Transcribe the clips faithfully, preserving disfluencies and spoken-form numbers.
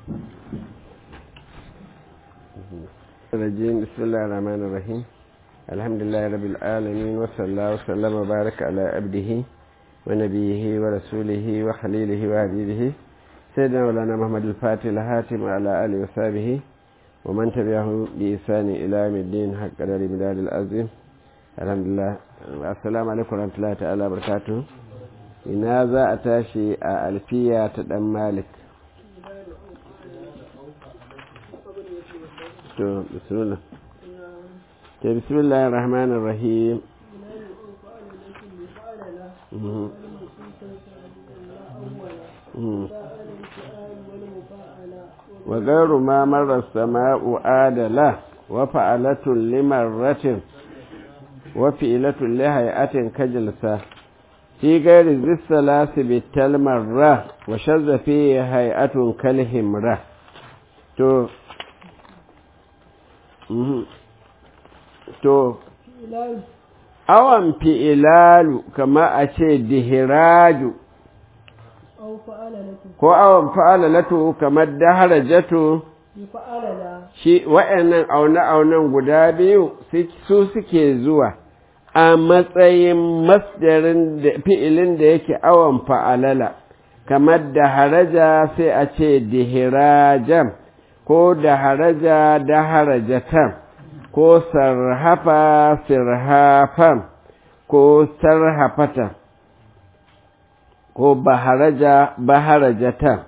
الرجيم بسم الله الرحمن الرحيم الحمد لله رب العالمين وصلى الله وسلم وبارك على عبده ونبيه ورسوله وخليله وحبيبه سيدنا مولانا محمد الفاتح الهاتم وعلى آله وصحبه ومن تبعه بإحسان إلى يوم الدين حق قدر مداد العظيم الحمد لله السلام عليكم ورحمة الله تعالى وبركاته ina za a tashi a alfiya ta dan malik to bismillah to bismillahir rahmanir rahim wa ghayru ma marra as-sama'u adala wa fa'alatun limarratin wa fi'latun li hay'atin kajlasa في غير ذي الثلاث بالتلمرة وشذ فيه هيئة كالهمرة تو تو أوان فئلال كما أشي دهراج ko awon fa'alalatu kamar daharajatu shi wa'annan aune-aunen guda biyu su suke zuwa a matsayin masdarin fi'ilin da yake awon fa'alala kamar da haraja sai a ce dihirajan ko da haraja da harajatan ko sarhafa sirhafan ko sarhafatan ko baharaja baharajatan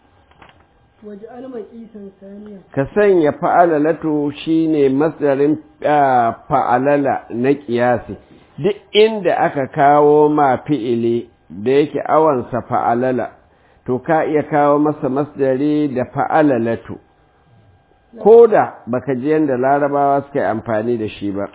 ka sanya fa'alalatu shine masdarin fa'alala na ƙiyasi duk inda aka kawo ma fi'ili da yake awansa fa'alala to ka iya kawo masa masdari da fa'alalatu ko da baka ji yadda larabawa suka yi amfani da shi ba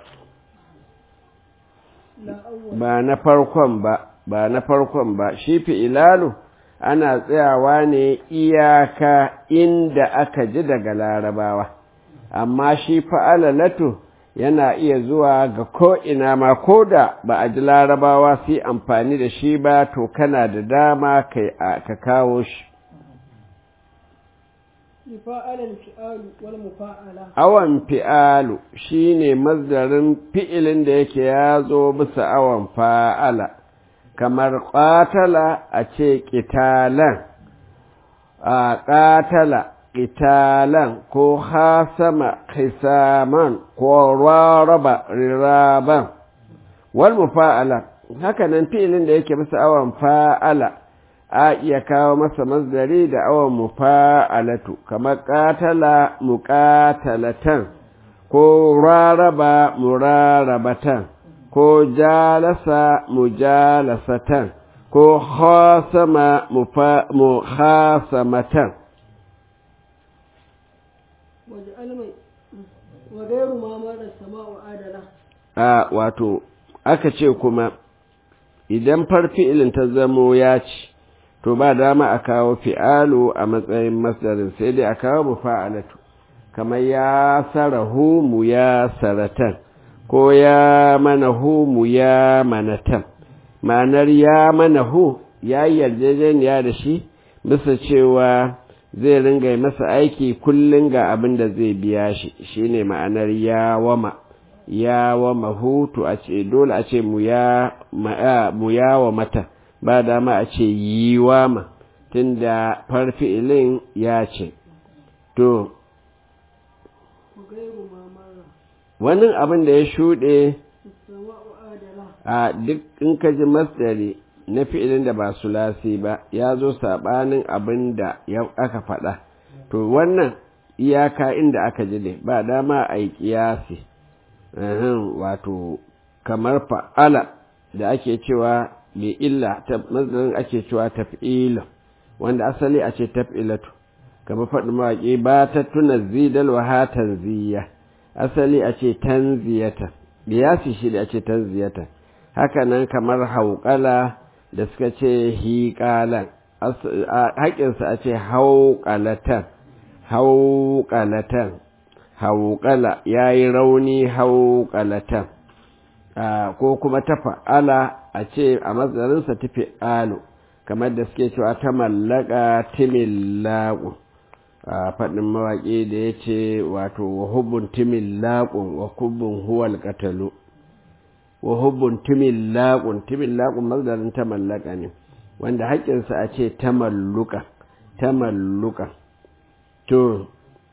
ba na farkon ba ba na farkon ba shi fi'ilalu ana tsayawa ne iyaka inda aka ji daga larabawa amma shi fa'alalatu yana iya zuwa ga ko'ina ma ko da ba a ji larabawa su yi amfani da shi ba to kana da dama ka kawo shi awan fi'alu shi ne mazdarin fi'ilin da yake ya zo bisa awan fa'ala kamar ƙatala a ce ƙitalan a ƙatala ƙitalan ko hasama hisaman ko raraba riraban wal mufa'ala haka nan fi'ilin da yake bisa awan fa'ala a iya kawo masa masdari da awan mufa'alatu kamar ƙatala muƙatalatan ko raraba murarabatan ko jalasa mujalasatan ko khasama mukhasamatan a wato aka ce kuma idan farfi'ilin ta zamo ya ci to ba dama a kawo fi'alu a matsayin masdarin sai dai a kawo mufa'alatu kamar ya sarahu mu ya saratan ko ya manahu mu ya manatan ma'anar ya manahu ya yi yarjejeniya da shi bisa cewa zai ringa masa aiki kullum ga abin da zai biya shi shine ma'anar ya wama ya wama hutu a ce dole a ce mu ya wa mata ba dama a ce yi wama tunda farfi'ilin ya ce to wannan abin da ya shuɗe a duk in ka ji masdari na fi'ilin da ba sulasi ba ya zo saɓanin abin da aka faɗa to wannan iyaka inda aka ji ne ba dama a yi ƙiyasi wato kamar fa'ala da ake cewa mai illa masdarin ake cewa taf'ila wanda asali a ce taf'ilatu kamar faɗin mawaƙi ba ta tuna zidal wa hatan ziya asali a ce tanziyata biyasi shi da a ce tanziyata haka nan kamar hauƙala da suka ce hiƙalan haƙinsa a ce hauƙalatan hauƙalatan hauƙala ya yi rauni hauƙalatan ko kuma ta fa'ala a ce a matsarinsa ta fi'alu kamar da suke cewa ta mallaka timillaku a faɗin mawaƙi da ya ce wato wa hubbun timin laƙun wa hubbun huwal ƙatalu wa hubbun timin laƙun timin laƙun mazdarin ta mallaka ne wanda haƙƙinsa a ce ta malluka ta malluka to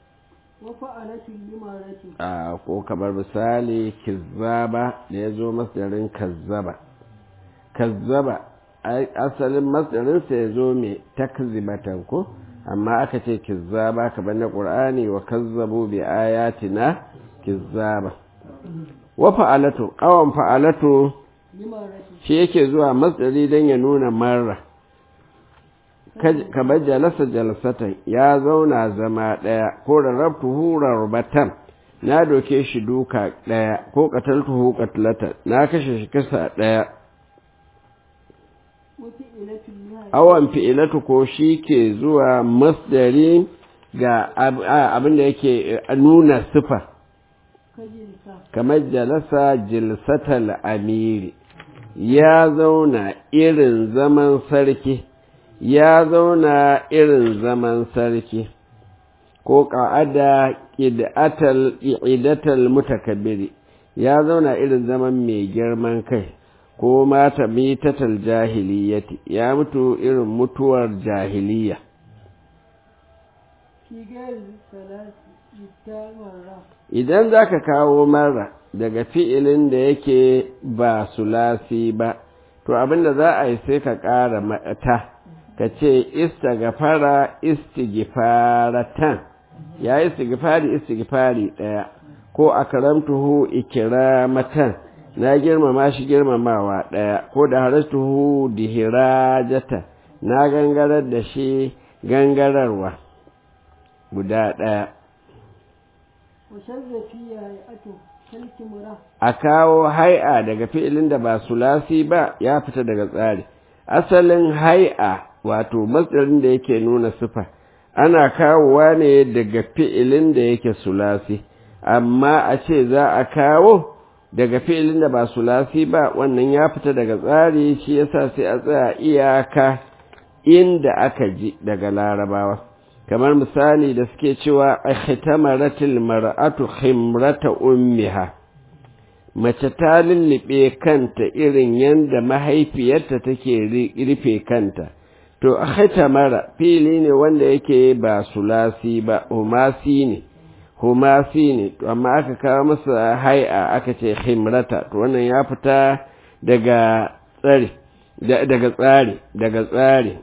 a ko kamar misali kizzaba da ya zo masdarin kazzaba kazzaba asalin masdarinsa ya zo mai takzibatan ko amma aka ce kizzaba kamar na ƙur'ani wa kazzabu bi ayatina kizzaba wa fa'alatu awan fa'alatu shi yake zuwa masdari don ya nuna marra kamar jalasa jalasatan ya zauna zama ɗaya ko rarrabtuhu rarbatan na doke shi duka ɗaya ko qataltuhu qatlatan na kashe shi kisa ɗaya awan fi'ilatu ko shi ke zuwa masdari ga abin da yake nuna sifa kamar jalasa jilsatal amiri ya zauna irin zaman sarki ya zauna irin zaman sarki ko ƙa'ada ƙidatal mutakabbiri ya zauna irin zaman mai girman kai ko mata mitatal jahiliyati ya mutu irin mutuwar jahiliya idan za ka kawo mara daga fi'ilin da yake ba sulasi ba to abinda za a yi sai ka ƙara mata ka ce istagfara istighfaratan ya istighfari istighfari ɗaya ko akramtuhu ikramatan na girmama shi girmamawa ɗaya ko da harastuhu dihirajata na gangarar da shi gangararwa guda ɗaya a kawo hai'a daga fi'ilin da ba sulasi ba ya fita daga tsari asalin hai'a wato matsarin da yake nuna sifa ana kawowa ne daga fi'ilin da yake sulasi amma a ce za a kawo daga fi'ilin da ba sulasi ba wannan ya fita daga tsari shi yasa sai a tsaya iyaka inda aka ji daga larabawa kamar misali da suke cewa ihtamaratil mar'atu khimrata ummiha mace ta lullube kanta irin yanda mahaifiyarta take rufe kanta to ihtamara fili ne wanda yake ba sulasi ba humasi ne humasi ne to amma aka kawo masa hai'a aka ce khimrata to wannan ya fita daga tsari daga tsari daga tsari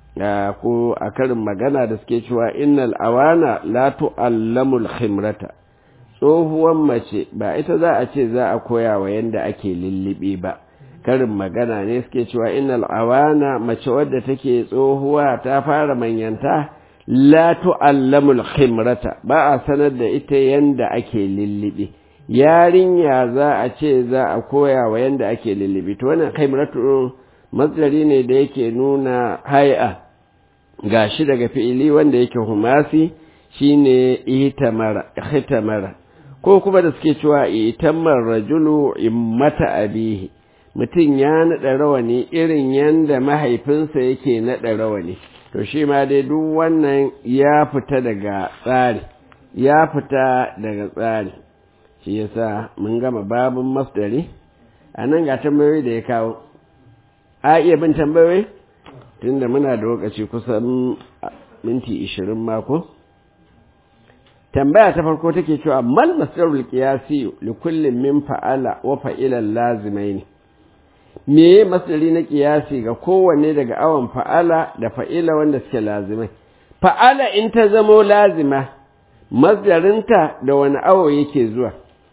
ko a karin magana da suke cewa innal awana la tu'allamul khimrata tsohuwan mace ba ita za a ce za a koya wa yanda ake lullubi ba karin magana ne suke cewa innal awana mace wadda take tsohuwa ta fara manyanta la tu'allamul khimrata ba a sanar da ita yanda ake lullubi yarinya za a ce za a koya wa yanda ake lullubi to wannan khimratu matsari ne da yake nuna hai'a gashi daga fi'ili wanda yake humasi shine ihtamara ihtamara ko kuma da suke cewa ihtamar rajulu immata abihi mutum ya nada rawani irin yanda mahaifinsa yake nada rawani to shi ma dai duk wannan ya fita daga tsari ya fita daga tsari shi yasa mun gama babun masdari anan ga tambayoyi da ya kawo a iya bin tambayoyi tunda muna da lokaci kusan minti ishirin mako tambaya ta farko take cewa mal masdarul qiyasi li kullin min fa'ala wa fa'ila lazimaini me masdari na qiyasi ga kowanne daga awan fa'ala da fa'ila wanda suke lazimai fa'ala in ta zamo lazima masdarinta da wani awo yake zuwa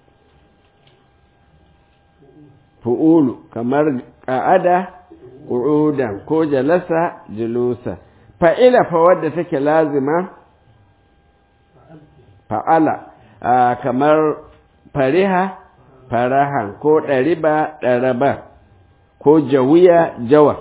fu'ulu kamar qa'ada qu'udan ko jalasa julusa fa'ila fa wadda take lazima fa'ala kamar fariha farahan ko ɗariba ɗaraba ko jawiya jawa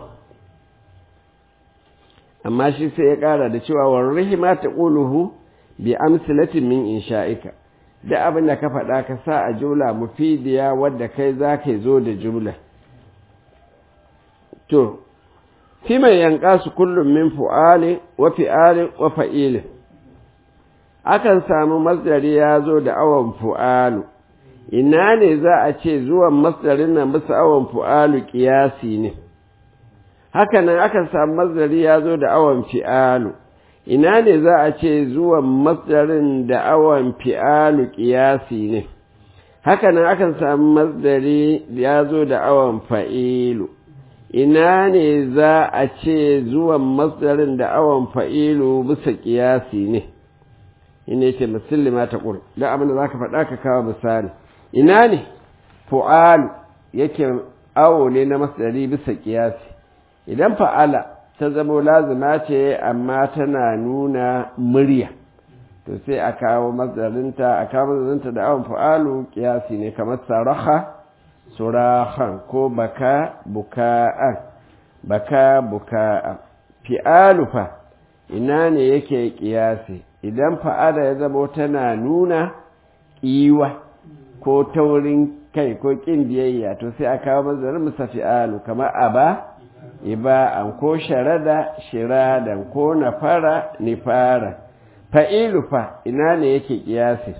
amma shi sai ya ƙara da cewa warrihi ma ta ƙuluhu bi amsilatin min insha'ika da abin da ka faɗa ka sa a jumla mufidiya wadda kai za ka zo da jumla to fi mai yanka su kullum min fu'ali wa fi'ali wa fa'ili akan samu masdari ya zo da awon fu'alu ina ne za a ce zuwan masdarin nan bisa awon fu'alu ƙiyasi ne hakanan akan samu masdari ya zo da awon fi'alu ina ne za a ce zuwan masdarin da awon fi'alu ƙiyasi ne hakanan akan samu masdari ya zo da awon fa'ilu ina ne za a ce zuwan masdarin da awon fa'ilu bisa ƙiyasi ne ina yake musulma ta ƙul da abin da za ka faɗa ka kawo misali ina ne fu'alu yake awo ne na masdari bisa ƙiyasi idan fa'ala ta zamo lazima ce amma tana nuna murya to sai a kawo masdarinta a kawo masdarinta da awon fu'alu ƙiyasi ne kamar saraha surahan ko baka buka'an baka buka'an fi'alu fa ina ne yake ƙiyasi idan fa'ala ya zama tana nuna ƙiwa ko taurin kai ko ƙin biyayya to sai a kawo mazarin musa fi'alu kamar aba iba'an ko sharada shiradan ko nafara nifara fa'ilu fa ina ne yake ƙiyasi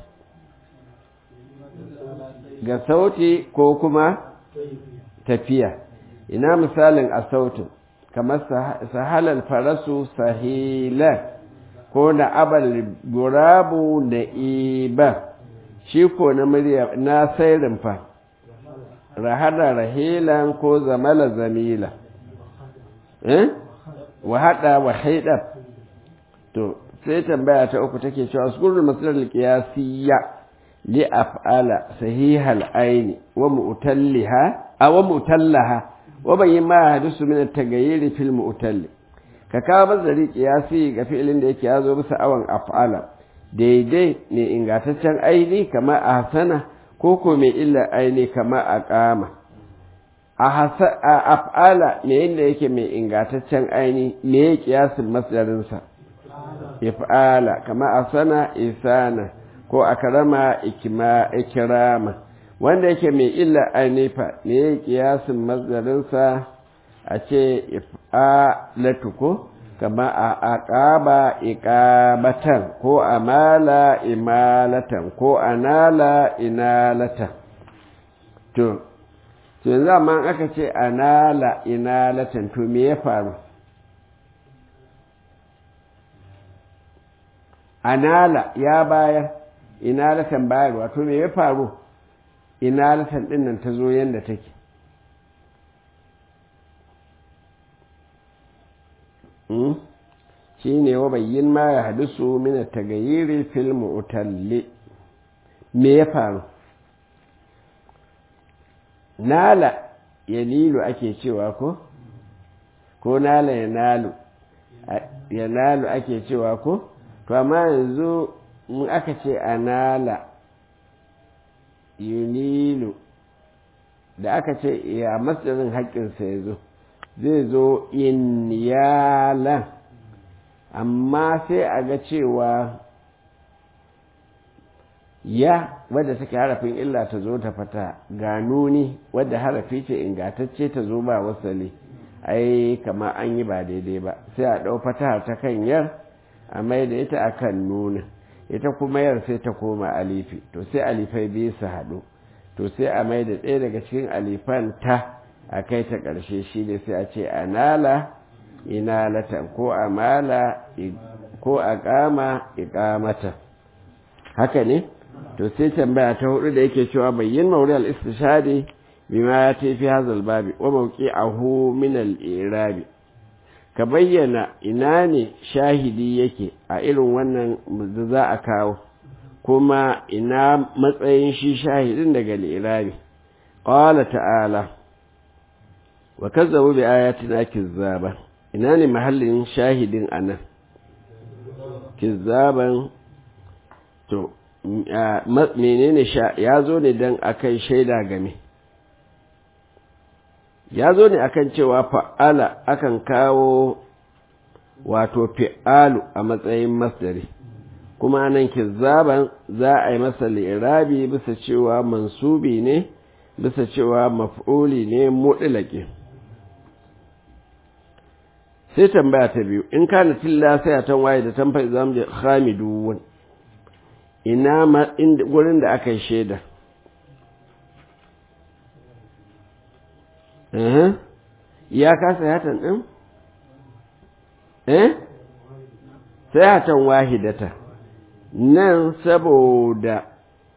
ga sauti ko kuma tafiya ina misalin a sautin kamar sahalar farasu sahilan ko na abal gurabu na iba shi ko na murya na sairin fa rahada rahilan ko zamala zamila eh wahada wahida to sai tambaya ta uku take cewa asgurul masalal qiyasiyya li af'ala sahihal aini wa mu'tallaha aw mu'tallaha wa bayyin ma hadisu min at-taghayyur fil mu'talli ka kawo mazari qiyasi ga fi'ilin da yake yazo bisa awan af'ala daidai ne ingataccen aini kama ahsana ko ko mai illa aini kama aqama a af'ala ne inda yake mai ingataccen aini me qiyasin masdarin sa if'ala kama ahsana isana ko akrama ikma ikrama wanda yake mai illa anifa ne ya kiyasin mazdarinsa a ce if'alatu ko kama a aqaba iqabatan ko amala imalatan ko anala inalatan to to yanzu amma aka ce anala inalatan to me ya faru anala ya bayar inalatan bayarwa to me ya faru inalatan din nan ta zo yanda take hmm shine wa bayyin ma ya hadisu min at-taghayyir fil mu'talli me ya faru nala yalilu ake cewa ko ko nala yanalu yanalu ake cewa ko to amma yanzu mun aka ce anala yunilu da aka ce ya masdarin haƙƙinsa ya zo zai zo inyala amma sai a ga cewa ya wadda take harafin illa ta zo ta fata ga nuni wadda harafi ce ingantacce ta zo ba wasali ai kama an yi ba daidai ba sai a ɗau fata ta kan yar a mai da ita akan nuna ita kuma yar sai ta koma alifi to sai alifai biyu su haɗu to sai a mai da ɗaya daga cikin alifan ta a kai ta ƙarshe shi ne sai a ce anala inalatan ko amala ko aqama iqamata haka ne to sai tambaya ta hudu da yake cewa bayyin mawri al-istishadi bima ya fi hazal babi wa mawqi'ahu min al-i'rabi ka bayyana ina ne shahidi yake a irin wannan da za a kawo kuma ina matsayin shi shahidin daga al-i'rabi qala ta'ala wa kazzabu bi ayatina kizzaba ina ne mahallin shahidin anan kizzaban to menene ya zo ne dan akai shaida game ya zo ne akan cewa fa'ala akan kawo wato fi'alu a matsayin masdari kuma nan kizzaban za a yi masa li'irabi bisa cewa mansubi ne bisa cewa maf'uli ne mutlaqi sai tambaya ta biyu in kana tilla sai a tan waye da tamfa zamu je khamidun ina ma gurin da aka yi shaida ya kasa hatan ɗin eh sai hatan wahidata nan saboda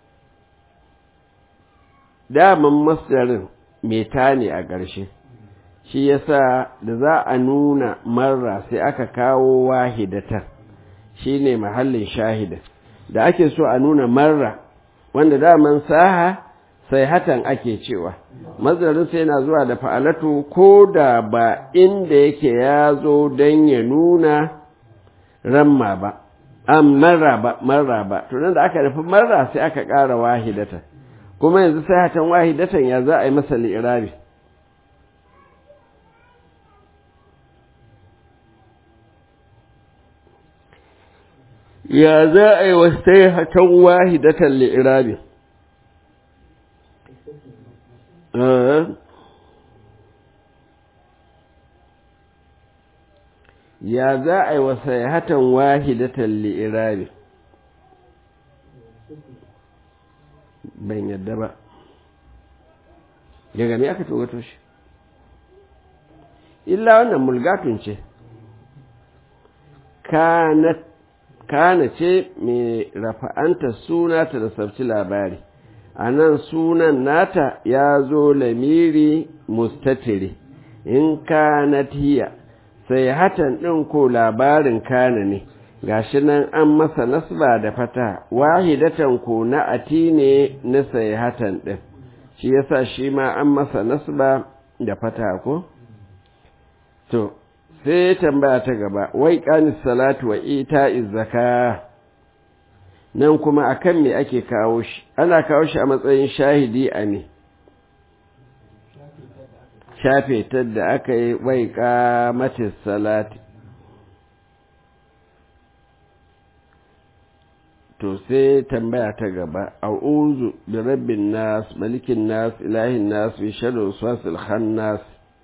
daman masdarin meta ne a ƙarshe shi yasa da za a nuna marra sai aka kawo wahidatan shine mahallin shahida da ake so a nuna marra wanda daman saha sai hatan ake cewa masdarin sai yana zuwa da fa'alatu ko da ba inda yake ya zo don ya nuna ramma ba am marra ba marra ba to nan da aka rufe marra sai aka ƙara wahidatan kuma yanzu sai hatan wahidatan ya za a yi masa li'irabi ya za a yi wa sai hatan wahidatan li'irabi ya za a yi wa sai hatan wahidatan li'irabi ban yadda ba ya gami aka togato shi illa wannan mulgatun ce kana ce mai rafa'anta suna ta da sabci labari a nan sunan nata ya zo lamiri mustatiri in kanat hiya sai hatan ɗin ko labarin kana ne gashi nan an masa nasba da fata wahidatan ko na ati ne na sai hatan ɗin shi yasa shi ma an masa nasba da fata ko to sai tambaya ta gaba wai qanis salatu wa ita'iz zaka nan kuma akan me ake kawo shi ana kawo shi a matsayin shahidi a ne shafe ta da aka yi wai qamatis salati to sai tambaya ta gaba a'udhu bi rabbin nas malikin nas ilahin nas bi sharri waswasil khannas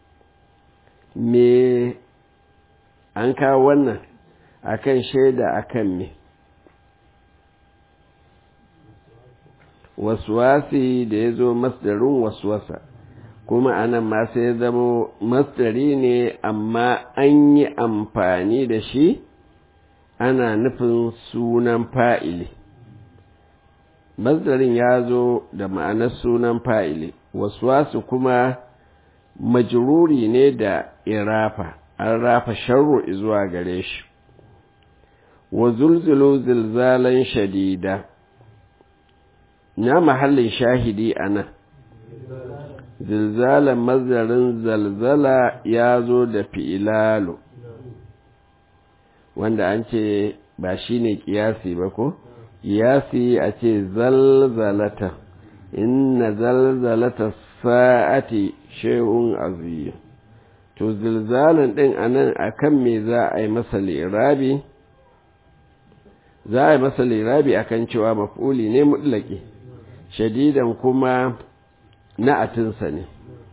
me an kawo wannan akan shaida akan me waswasi da yazo masdarin waswasa kuma anan ma sai zamo masdari ne amma an yi amfani da shi ana nufin sunan fa'ili masdarin ya zo da ma'anar sunan fa'ili waswasu kuma majruri ne da irafa an rafa sharru zuwa gare shi wa zulzulu zilzalan shadida na mahallin shahidi anan zilzalan masdarin zalzala ya zo da fi'ilalu wanda an ce ba shi ne ƙiyasi ba ko ƙiyasi a ce zalzalata inna zalzalata sa'ati shay'un azim to zilzalan din anan akan me za a yi masa lirabi za a yi masa lirabi akan cewa maf'uli ne mutlaki shadidan kuma na'atinsa ne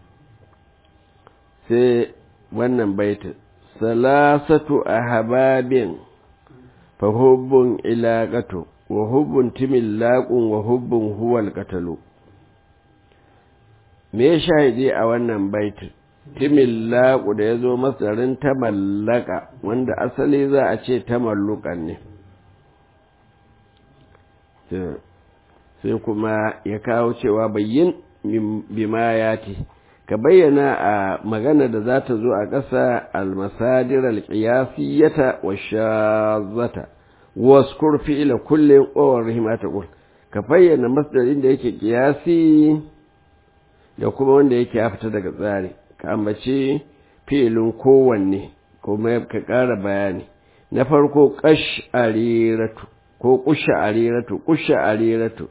sai wannan baitin salasatu ahbabin fa hubbun ilaqatu wa hubbun timillaqun wa hubbun huwal qatalu me shahidi a wannan baitin timillaqu da yazo masarin tamallaka wanda asali za a ce tamallukan ne sai kuma ya kawo cewa bayyin bima yati ka bayyana a magana da za ta zo a ƙasa almasadir alƙiyasiyata wa shazata waskur fi'ila kullin qawar rahimata qul ka bayyana masdarin da yake qiyasi da kuma wanda yake ya fita daga tsari ka ambace fi'ilin kowanne kuma ka ƙara bayani na farko qash'ariratu ko qush'ariratu qush'ariratu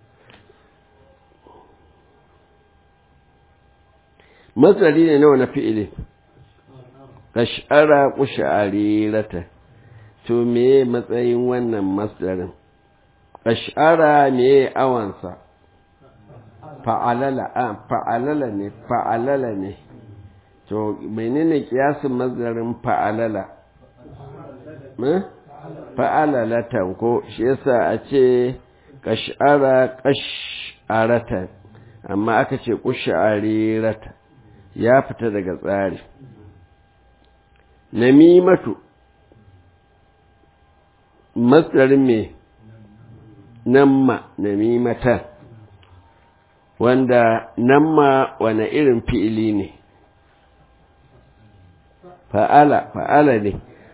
masdari ne nawa na fi'ili kash'ara qush'arirata to me matsayin wannan masdarin kash'ara me awansa fa'alala a fa'alala ne fa'alala ne to menene kiyasin masdarin fa'alala eh fa'alalatan ko shi yasa a ce ƙash'ara ƙash'arata amma aka ce ƙush'arirata ya fita daga tsari. Namimatu masdarin me namma namimatan wanda namma wane irin fi'ili ne fa'ala fa'ala ne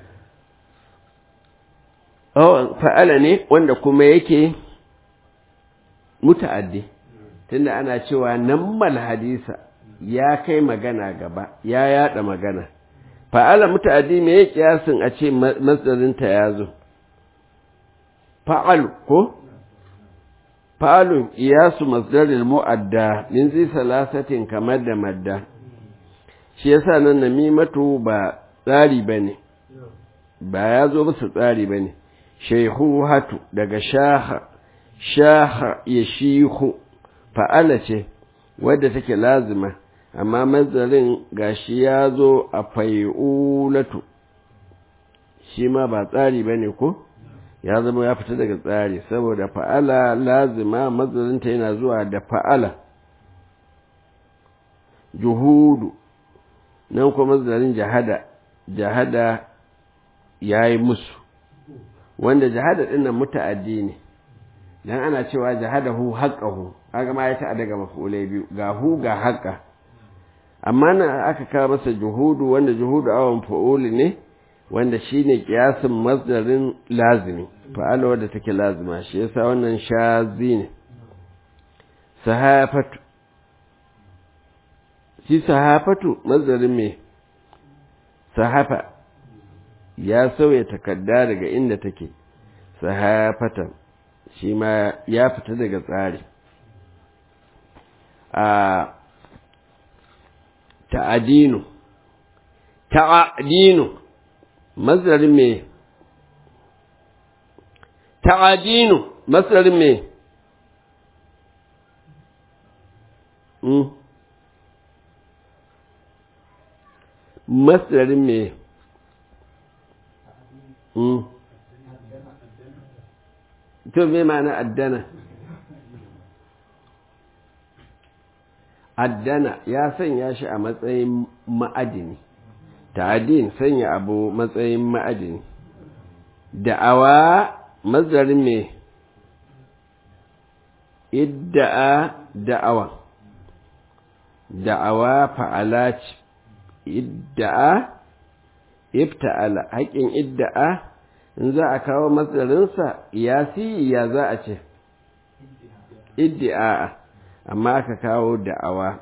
oh fa'ala ne wanda kuma yake muta'addi tunda ana cewa nammal hadisa ya kai magana gaba ya yada magana fa'ala muta'addi me yake kiyasin a ce masdarin ta yazo fa'alu ko fa'alun iyasu masdaril mu'adda min zai salasatin kamar da madda shi yasa nan namimatu ba tsari bane ba ya zo musu tsari bane shayhuhatu daga shaha shaha yashihu fa'ala ce wadda take lazima amma masdarin gashi ya zo a fai'ulatu shi ma ba tsari bane ko ya zama ya fita daga tsari saboda fa'ala lazima mazarinta yana zuwa da fa'ala juhudu nan kuma mazarin jahada jahada ya yi musu wanda jahada ɗin nan muta'addi ne dan ana cewa jahada hu haƙahu kaga ma ya ta daga mafulai biyu ga hu ga haƙa amma nan aka kawo masa juhudu wanda juhudu awon fa'uli ne wanda shine kiyasin masdarin lazimi fa'ala wadda take lazima shi yasa wannan shazi ne sahafatu shi sahafatu masdarin me sahafa ya sauya takarda daga inda take sahafatan shi ma ya fita daga tsari a ta'adinu ta'adinu masdarin me ta'adinu masdarin me mm masdarin me mm to me ma'ana addana addana ya sanya shi a matsayin ma'adini ta'adin sanya abu matsayin ma'adini da'awa mazdarin me idda'a da'awa da'awa fa'ala idda'a ifta'ala haƙin idda'a in za a kawo mazdarinsa yasi ya za a ce idda'a amma aka kawo da'awa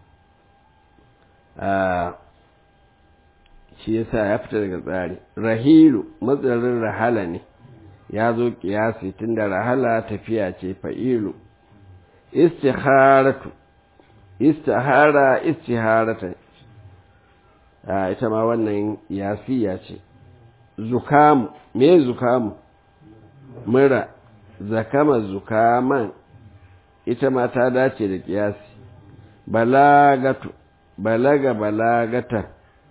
shi yasa ya fita daga tsari rahilu matsarin rahala ne ya zo kiyasi tunda rahala tafiya ce fa'ilu istikharatu istihara istiharata ita ma wannan yasiya ce zukamu me zukamu mura zakama zukaman ita ma ta dace da kiyasi balagatu balaga balagatan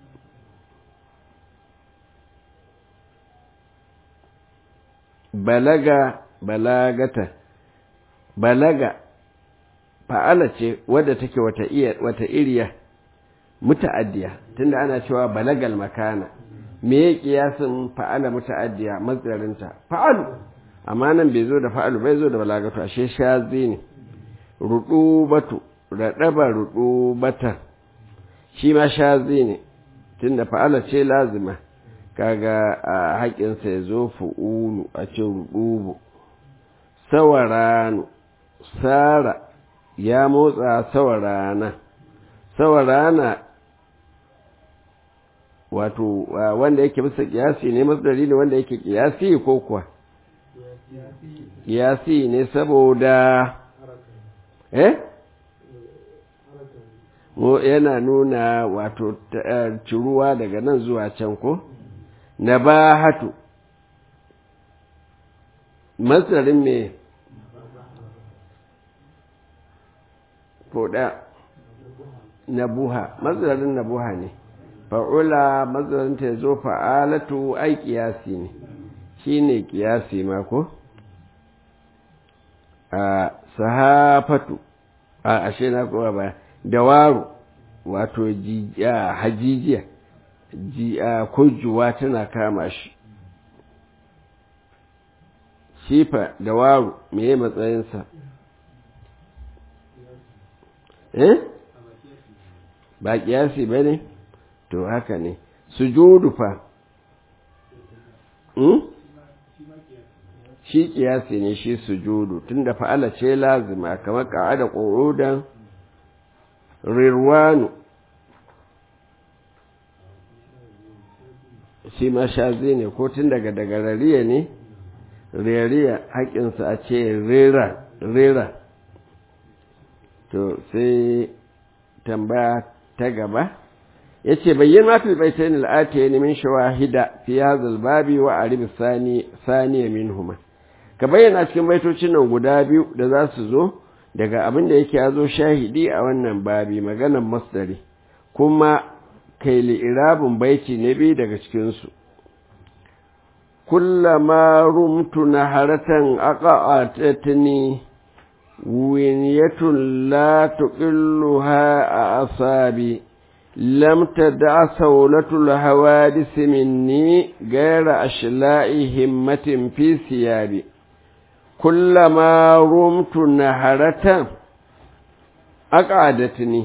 balaga balagata balaga fa'ala ce wadda take wata iya wata iriya muta'addiya tunda ana cewa balagal makana me ya kiyasin fa'ala muta'addiya mazdarinta fa'alu amma nan bai zo da fa'alu bai zo da balagatu ashe shazi ne rudubatu radaba rudubata shi ma shazi ne tunda fa'ala ce lazima kaga a haƙinsa ya zo fu'ulu a ce rudubu sawaranu sara ya motsa sawarana sawarana wato wanda yake bisa kiyasi ne masdari ne wanda yake kiyasi ko kuwa kiyasi ne saboda eh mu yana nuna wato ciruwa daga nan zuwa can ko nabahatu masdarin me foda nabuha masdarin nabuha ne fa'ula masdarin ta zo fa'alatu ai kiyasi ne shine kiyasi ma ko a sahafatu a ashe na kowa ba dawaru wato hajijiya ko juwa tana kama shi shifa dawaru me matsayinsa eh ba kiyasi ba ne to haka ne sujudu fa hmm? shi kiyasi ne shi sujudu tunda fa'ala ce lazima kamar ka'ada qu'udan rirwanu shi ma shazi ne ko tun daga daga rariya ne rariya haƙinsa a ce rera rera to sai tambaya ta gaba ya ce bayyan mafi baitain al'atiya ne min shawahida fi hazal babi wa arib sani saniya minhuma ka bayyana cikin baitocin nan guda biyu da za su zo daga abin da yake ya zo shahidi a wannan babi maganan masdari kuma kai li'irabin baiti na biyu daga cikinsu kullama rumtu naharatan aqa'atni winiyatun la tuqilluha a asabi lam tad'a sawlatul hawadis minni ghayra ashla'i himmatin fi siyabi kullama rumtu naharatan aqadatni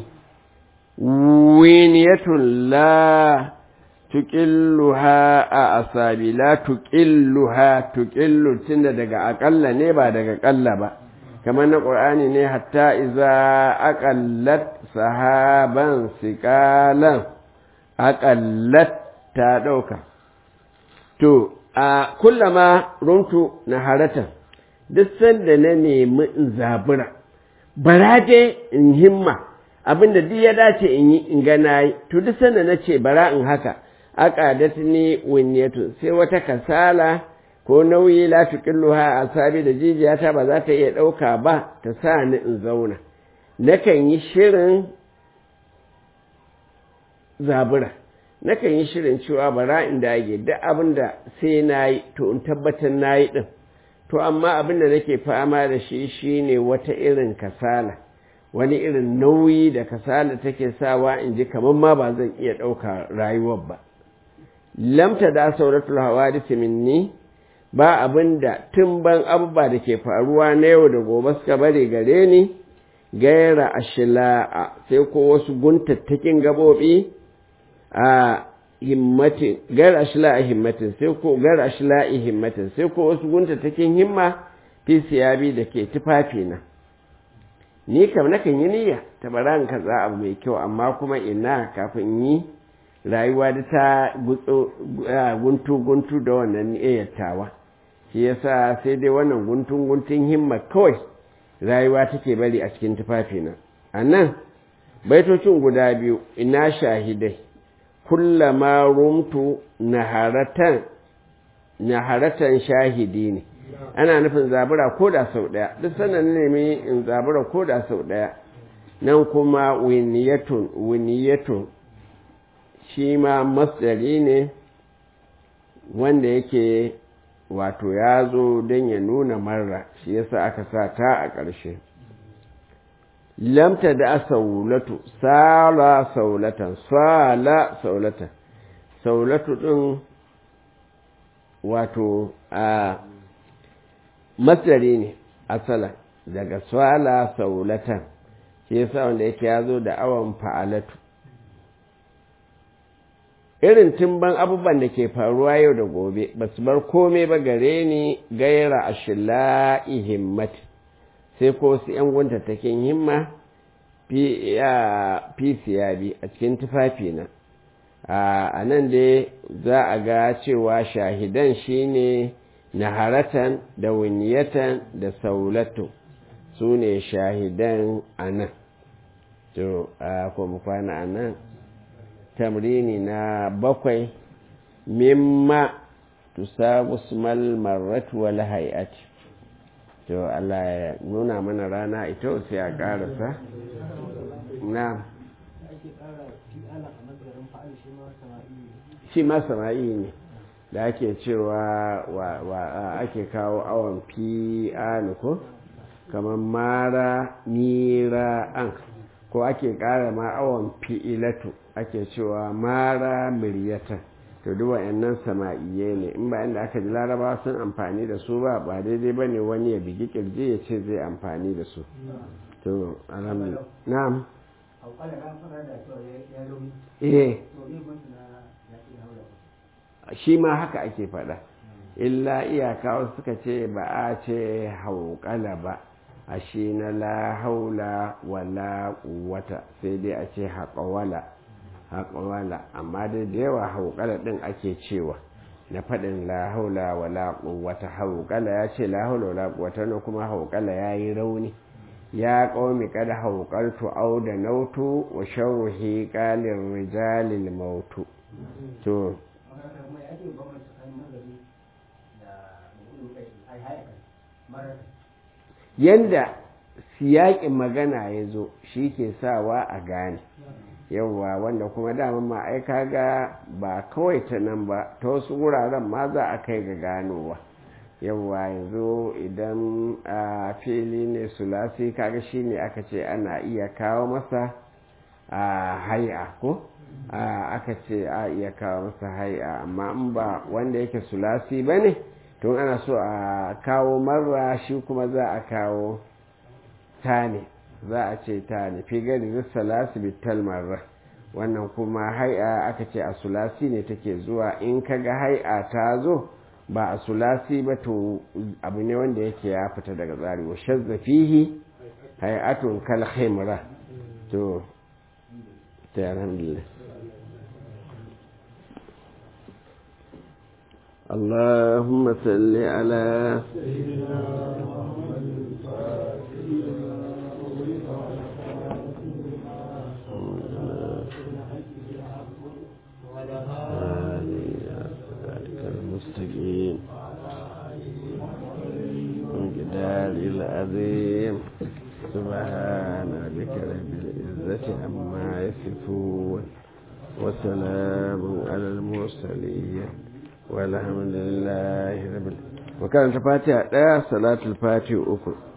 winiyatun la tuqilluha a asabi la tuqilluha tuqillu tunda daga aqalla ne ba daga qalla ba kamar na qur'ani ne hatta iza aqallat sahaban siqalan aqallat ta dauka to a kullama rumtu naharatan duk sanda na nemi in zabura baraje in himma abinda duk ya dace in yi in ga nayi to duk sanda na ce bara in haka aqadat ni winyatu sai wata kasala ko nauyi la tuqilluha asabi da jijiyata ba za ta iya dauka ba ta sa ni in zauna nakan yi shirin zabura nakan yi shirin cewa bara in dage duk abinda sai nayi to in tabbatar nayi din to amma abinda nake fama da shi shine wata irin kasala wani irin nauyi da kasala take sawa in ji kamar ma ba zan iya ɗauka rayuwar ba lamta da sauratul hawadith minni ba abinda tun ban abubuwa da ke faruwa na yau da gobe suka bare gare ni gaira ashila'a sai ko wasu guntattakin gabobi a himmatin gaira ashila'a himmatin sai ko gaira ashila'i himmatin sai ko wasu guntattakin himma fi siyabi da ke tufafi na ni kam nakan yi niyya ta bara in kaza abu mai kyau amma kuma ina kafin yi rayuwa da ta guntu guntu da wannan niyyatawa shi yasa sai dai wannan guntun guntun himma kawai rayuwa take bari a cikin tufafina anan baitocin guda biyu ina shahidai kullama rumtu naharatan naharatan shahidi ne ana nufin zabura ko da sau ɗaya duk sannan nemi in zabura ko da sau ɗaya nan kuma winiyatun winiyatun shi ma masdari ne wanda yake wato ya zo don ya nuna marra shi yasa aka sa ta a ƙarshe lamta da saulatu sala saulatan sala saulatan saulatu ɗin wato a masdari ne asala daga swala saulatan shi yasa wanda yake ya zo da awon fa'alatu irin timban abubuwan da ke faruwa yau da gobe ba su bar kome ba gare ni gaira ashila'i himmati sai ko su ‘yan guntattakin himma fi siyabi a cikin tufafina a nan dai za a ga cewa shahidan shine naharatan da winiyatan da saulatu su ne shahidan a nan to a kuma kwana a nan tamrini na bakwai mimma tusabu smal marratu wal hay'ati to Allah ya nuna mana rana ita sai a karasa na shi ma sama'i ne da ake cewa wa ake kawo awon fi ko kamar mara mira'an ko ake ƙara ma awon fi'ilatu ake cewa mara miryatan to duk wa'annan sama'iyye ne in ba inda aka ji laraba sun amfani da su ba ba daidai ba ne wani ya bigi kirji ya ce zai amfani da su to alhamdulillah na'am eh shi ma haka ake faɗa illa iyaka wasu suka ce ba a ce hauƙala ba a shi na la haula wala quwwata sai dai a ce haƙawala haƙawala amma dai da yawa hauƙala ɗin ake cewa na faɗin la haula wala quwwata hauƙala ya ce la haula wala quwwata ne kuma hauƙala ya yi rauni ya qaumi kad hauqaltu aw da nautu wa shawhi qalir rijalil mautu to yanda siyaƙin magana ya zo shi ke sawa a gane yawwa wanda kuma daman ma'aika ga ba kawai ta nan ba ta wasu wuraren ma za a kai ga ganowa yawwa yanzu idan a fili ne sulasi kaga shi ne aka ce ana iya kawo masa a hai'a ko aka ce a iya kawo masa hai'a amma in ba wanda yake sulasi ba ne tun ana so a kawo marra shi kuma za a kawo tane za a ce tane fi gari salasi bital marra wannan kuma hai'a aka ce a sulasi ne take zuwa in kaga hai'a ta zo ba a sulasi ba to abu ne wanda yake ya fita daga tsari wa shazza fihi hai'atun kal khimra to ta alhamdulillah اللهم صل على سيدنا محمد المستقيم والجدال العظيم سبحان ربك رب العزة عما يصفون وسلام على المرسلين والحمد لله رب العالمين وكانت فاتحة صلاة الفاتحة أخرى